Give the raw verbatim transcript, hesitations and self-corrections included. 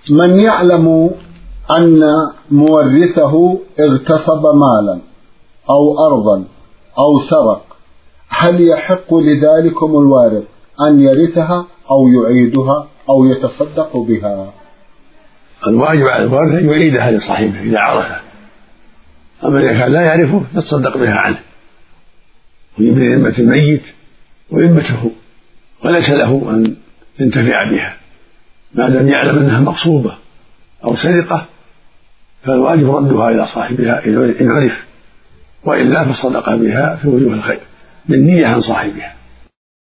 من يعلم أن مورثه اغتصب مالا أو أرضا أو سرق، هل يحق لذلكم الوارث أن يرثها أو يعيدها أو يتصدق بها؟ الواجب على الوارث أن يعيدها لصاحبه إذا عرفه، أما إذا كان لا يعرفه يتصدق بها عنه ويبني ذمة الميت وذمته، وليس له أن ينتفع بها ما دام يعلم أنها مغصوبة أو سرقة، فالواجب ردها إلى صاحبها إن عرف، وإلا فالصدقة بها في وجوه الخير بالنية عن صاحبها.